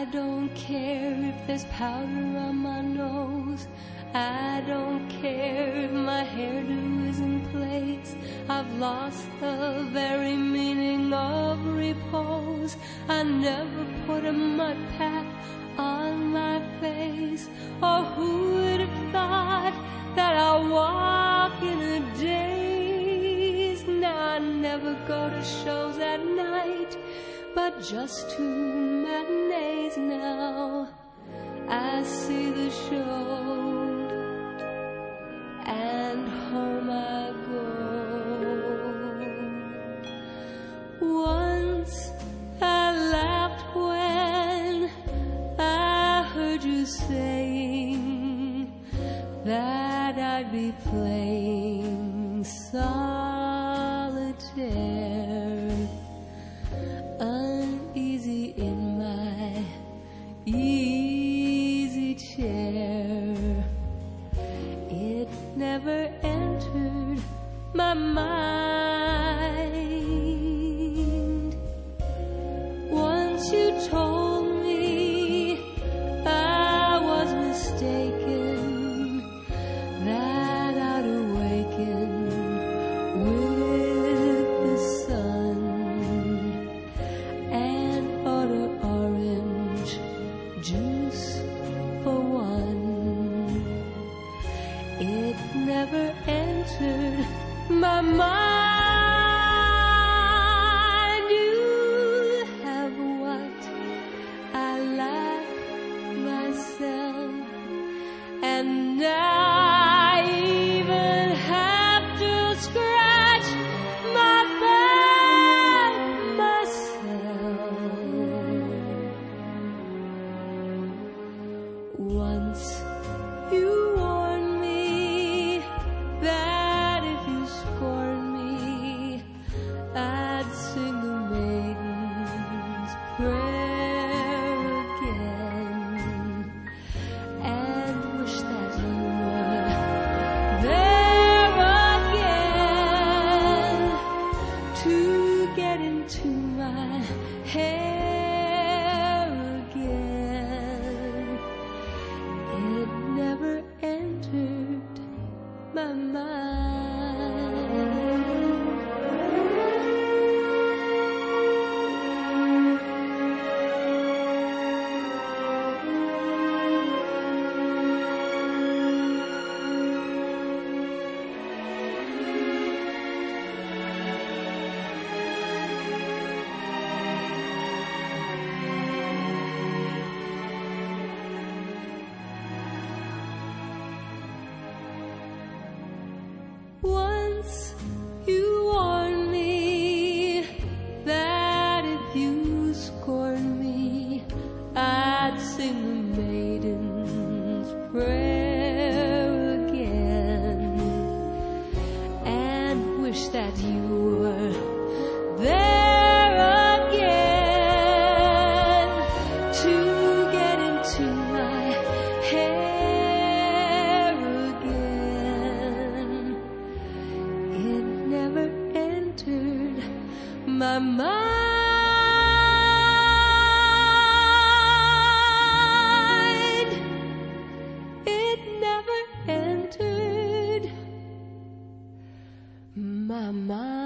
don't care if there's powder on my nose. I don't care if my hairdo is in place. I've lost the very meaning of repose. I never put a mud pack on my face. Oh, who would have thought that I'll walk in a daze? Now I never go to shows at night, but just to matinees now. I see the show and home I go. Once I laughed when I heard you saying that I'd be playing solitaire, uneasy in my easy chair. It never entered my mind. Once you told me I was mistaken, that I'd awaken with the sun and order orange juice for one. It never entered my mind. You have what I lack myself, and I even have to scratch my back myself. Once you warned me that if you scorned me, I'd sing the maiden's prayer again, and wish that you were there again to get into my hair again. It never entered my mind. Once you warned me that if you scorned me, I'd sing the maiden's prayer again, and wish that you were there again to get into my hair again. It never entered my mind. It never entered my mind.